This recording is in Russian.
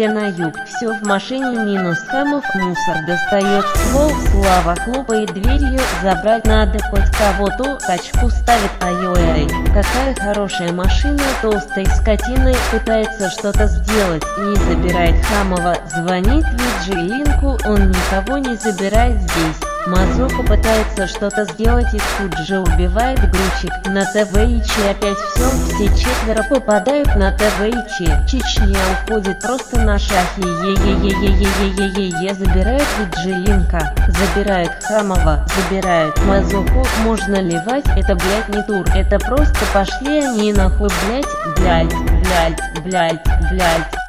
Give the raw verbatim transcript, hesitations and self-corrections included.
все на юг. Все в машине минус хамов, мусор достает ствол. Слава хлопает дверью, забрать надо хоть кого-то, качку ставит, ай-ой-ай. Какая хорошая машина, толстой скотиной пытается что-то сделать, не забирает Хамова. Звонит Виджилинку, он никого не забирает здесь. Мазуку пытается что-то сделать и тут же убивает грузчик. На ТВичи опять все, все четверо попадают на ТВичи. Чечня уходит просто на шахи. Е-е-е-е-е-е-е-е-е. Забирает Виджилинка, забирает Хамова, забирает Мазуку. Можно ливать, это, блять, не тур. Это просто пошли они нахуй, блять, блять, блять, блять, блять.